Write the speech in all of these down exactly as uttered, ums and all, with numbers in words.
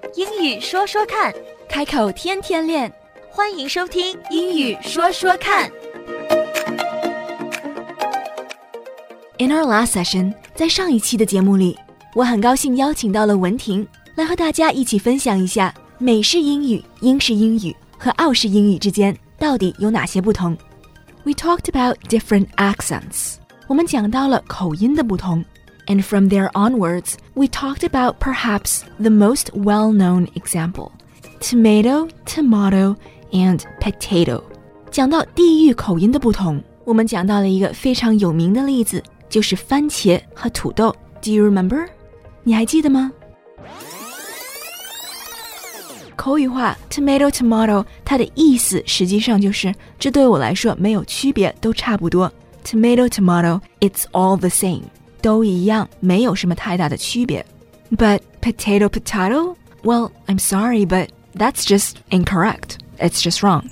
英语说说看， 开口天天练。 欢迎收听英语说说看。 In our last session， 在上一期的节目里，我很高兴邀请到了文婷来和大家一起分享一下美式英语、英式英语和澳式英语之间到底有哪些不同。We talked about different accents， 我们讲到了口音的不同。And from there onwards, we talked about perhaps the most well-known example, tomato, tomato, and potato. 讲到地域口音的不同，我们讲到了一个非常有名的例子，就是番茄和土豆。Do you remember? 你还记得吗？口语化 tomato, tomato 它的意思实际上就是这对我来说没有区别，都差不多。Tomato, tomato, it's all the same.都一样，没有什么太大的区别。But potato, potato? Well, I'm sorry, but that's just incorrect. It's just wrong.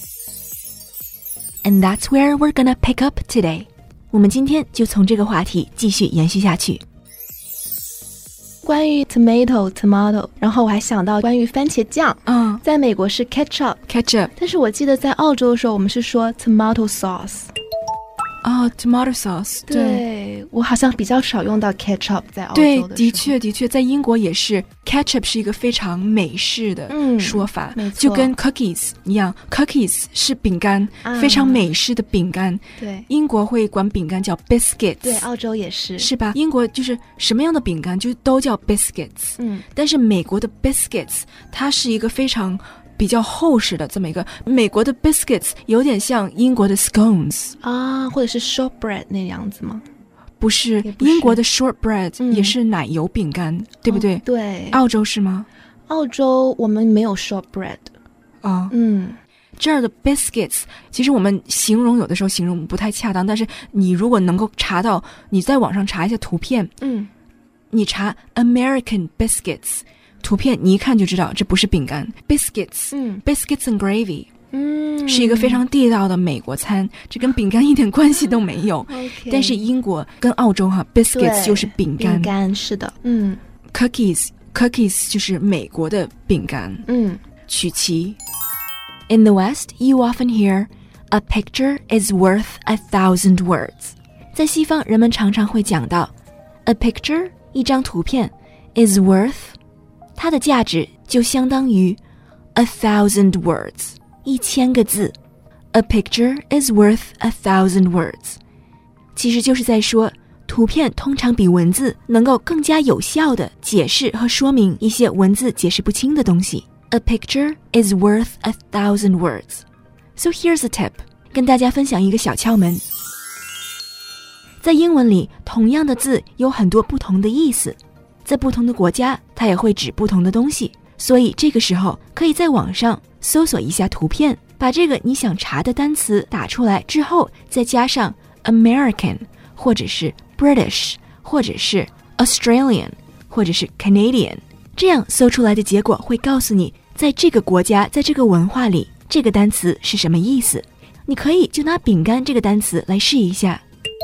And that's where we're gonna pick up today. 我们今天就从这个话题继续延续下去。 关于 tomato, tomato， 然后我还想到关于番茄酱， 嗯， 在美国是 ketchup, ketchup， 但是我记得在澳洲的时候，我们是说 tomato sauce。 哦、oh, tomato sauce， 对, 对，我好像比较少用到 ketchup 在澳洲的时候。 对，的确的确，在英国也是 ketchup 是一个非常美式的说法， 嗯、 就跟 cookies 一样 ，cookies 是饼干、啊，非常美式的饼干。 对， 英国会管饼干叫 biscuits， 对，澳洲也是， 是吧？英国就是什么样的饼干就都叫 biscuits， 嗯， 但是美国的 biscuits 它是一个非常比较厚实的这么一个，美国的 biscuits 有点像英国的 scones 啊，或者是 shortbread 那样子吗？ 不是， 不是英国的 shortbread、嗯、也是奶油饼干，对不对、 哦？对。 澳洲是吗？ 澳洲我们没有 shortbread。 哦， 嗯， 这儿的 biscuits 其实我们形容有的时候形容不太恰当，但是你如果能够查到，你在网上查一下图片， 嗯， 你查 American biscuits。图片你一看就知道这不是饼干 biscuits， 嗯 biscuits and gravy， 嗯， 是一个非常地道的美国餐，这跟饼干一点关系都没有。 okay， 但是英国跟澳洲哈 biscuits 就是饼干， 饼干是的，嗯 cookies cookies 就是美国的饼干， 嗯， 曲奇。In the West, you often hear a picture is worth a thousand words。在西方，人们常常会讲到 a picture 一张图片 is worth。它的价值就相当于 a thousand words， 一千个字。A picture is worth a thousand words， 其实就是在说，图片通常比文字能够更加有效地解释和说明一些文字解释不清的东西。A picture is worth a thousand words. So here's a tip， 跟大家分享一个小窍门。在英文里，同样的字有很多不同的意思。在不同的国家，它也会指不同的东西，所以这个时候可以在网上搜索一下图片，把这个你想查的单词打出来之后，再加上 American 或者是 British 或者是 Australian 或者是 Canadian， 这样搜出来的结果会告诉你在这个国家，在这个文化里这个单词是什么意思。你可以就拿饼干这个单词来试一下。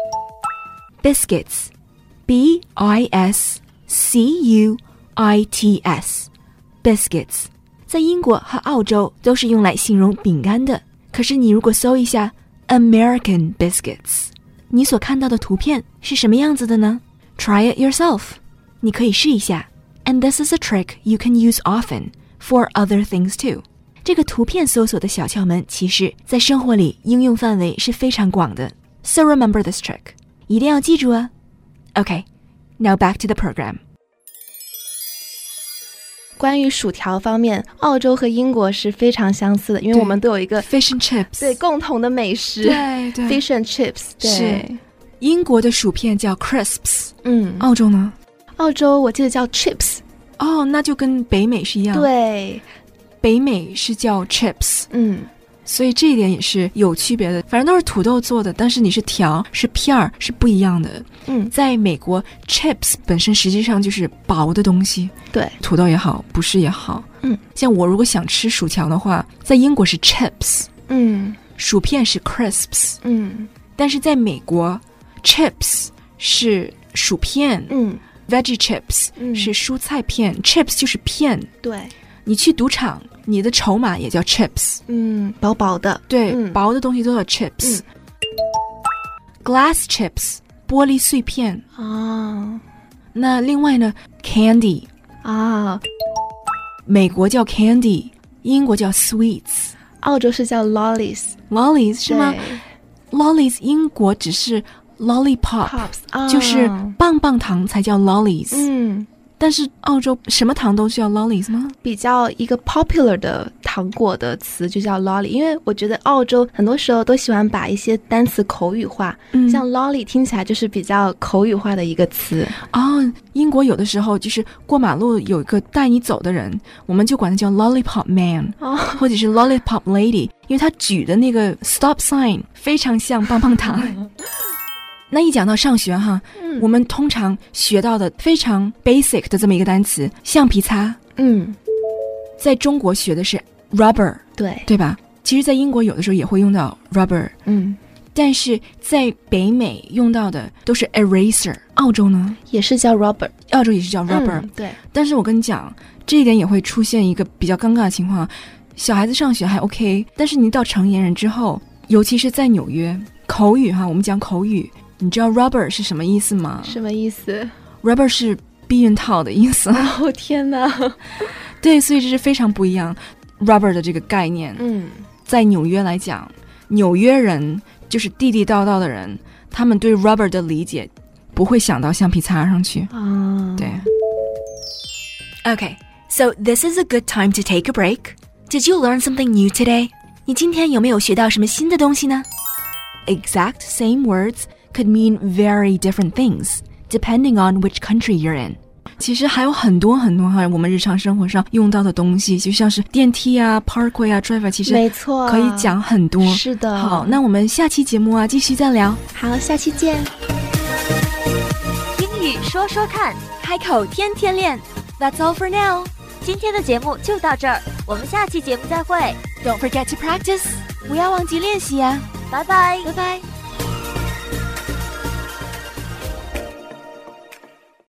Biscuits B I S C U I T S Biscuits 在英国和澳洲都是用来形容饼干的，可是你如果搜一下 American Biscuits， 你所看到的图片是什么样子的呢？ Try it yourself， 你可以试一下。 And this is a trick you can use often for other things too。 这个图片搜索的小窍门其实在生活里应用范围是非常广的。 So remember this trick， 一定要记住啊。 OK，Now back to the program。 关于薯条方面，澳洲和英国是非常相似的，因为我们都有一个 fish and chips， 对，共同的美食， 对对 fish and chips， 对， 是。英国的薯片叫 crisps， 嗯， 澳洲呢？ 澳洲我记得叫 chips。 哦，那就跟北美是一样， 对， 北美是叫 chips， 嗯。 所以这一点也是有区别的，反正都是土豆做的，但是你是条是片儿是不一样的。 嗯， 在美国 chips 本身实际上就是薄的东西， 对， 土豆也好，不是也好。 嗯， 像我如果想吃薯条的话，在英国是 chips， 嗯， 薯片是 crisps， 嗯， 但是在美国 chips 是薯片， 嗯 veggie chips、嗯、是蔬菜片 chips 就是片， 对， 你去赌场你的筹码也叫 chips， 嗯，薄薄的， 对、 嗯、 薄的东西都叫 chips、嗯、glass chips 玻璃碎片啊。 那另外呢 candy 啊， 美国叫 candy， 英国叫 sweets， 澳洲是叫 lollies lollies 是吗？ lollies 英国只是 lollipop、啊、就是棒棒糖才叫 lollies， 嗯， 但是澳洲什么糖都叫 lollies 吗？ 比较一个 popular 的糖果的词就叫 lolly， 因为我觉得澳洲很多时候都喜欢把一些单词口语化、嗯、像 lolly 听起来就是比较口语化的一个词哦。英国有的时候就是过马路有一个带你走的人，我们就管他叫 lollipop man、哦、或者是 lollipop lady， 因为他举的那个 stop sign 非常像棒棒糖那一讲到上学哈、嗯，我们通常学到的非常 basic 的这么一个单词橡皮擦， 嗯， 在中国学的是 rubber， 对对吧？其实在英国有的时候也会用到 rubber， 嗯， 但是在北美用到的都是 eraser， 澳洲呢也是叫 rubber， 澳洲也是叫 rubber、 嗯、对。 但是我跟你讲，这一点也会出现一个比较尴尬的情况，小孩子上学还 OK， 但是你到成年人之后，尤其是在纽约，口语哈，我们讲口语，你知道 rubber 是什么意思吗？ 什么意思？ rubber 是避孕套的意思。 哦天哪对，所以这是非常不一样 rubber 的这个概念。 嗯，在纽约来讲，纽约人就是地地道道的人，他们对 rubber 的理解不会想到橡皮擦上去啊。对。 Okay, so this is a good time to take a break. Did you learn something new today? 你今天有没有学到什么新的东西呢？ Exact same words could mean very different things, depending on which country you're in. 其实还有很多很多哈，我们日常生活上用到的东西，就像是电梯啊 parkway 啊 drive 其实没错， 可以讲很多。 是的。 好，那我们下期节目啊继续再聊。 好，下期见。 英语说说看， 开口天天练。 That's all for now. 今天的节目就到这儿，我们下期节目再会。 Don't forget to practice. 不要忘记练习啊。 拜拜， 拜拜。